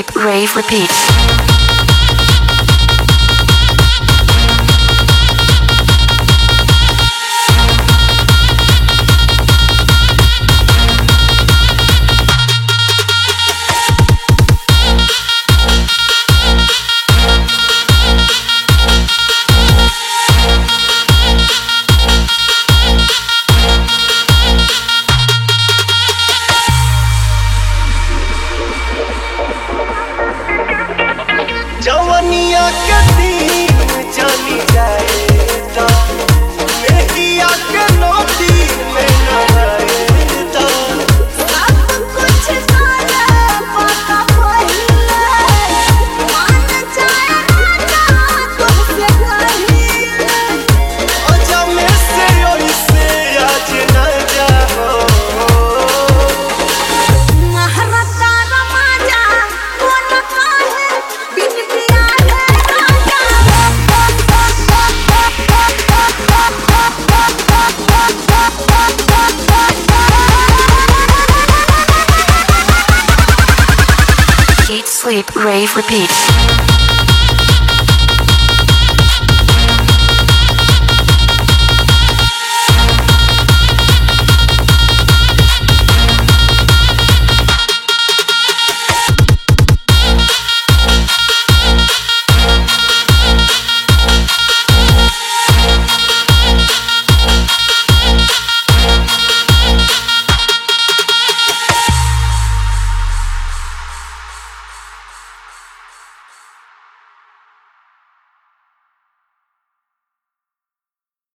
sleep, rave, repeat. जवनिया के दिन चली जाए तो मेहिया के नदी में नहाए तो सब कुछ सारा पता पहिले मान जाए राजा तुमसे कहिले अजा में से ओइसे आज न जाओ महाराजा रमाजा कौन काहे बिन पिया है राजा Eat, sleep, rave, repeat.